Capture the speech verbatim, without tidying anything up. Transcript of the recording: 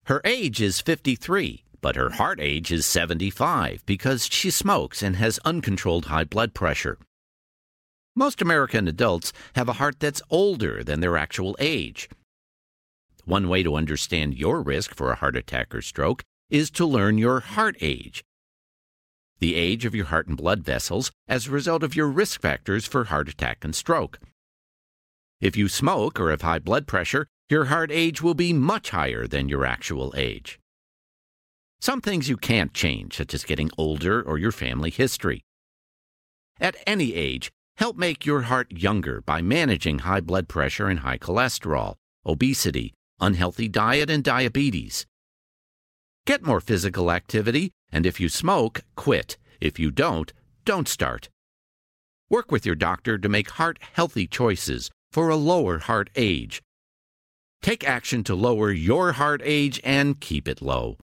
Her age is fifty-three, but her heart age is seventy-five because she smokes and has uncontrolled high blood pressure. Most American adults have a heart that's older than their actual age. One way to understand your risk for a heart attack or stroke is to learn your heart age, the age of your heart and blood vessels as a result of your risk factors for heart attack and stroke. If you smoke or have high blood pressure, your heart age will be much higher than your actual age. Some things you can't change, such as getting older or your family history. At any age, help make your heart younger by managing high blood pressure and high cholesterol, obesity, unhealthy diet, and diabetes. Get more physical activity, and if you smoke, quit. If you don't, don't start. Work with your doctor to make heart-healthy choices for a lower heart age. Take action to lower your heart age and keep it low.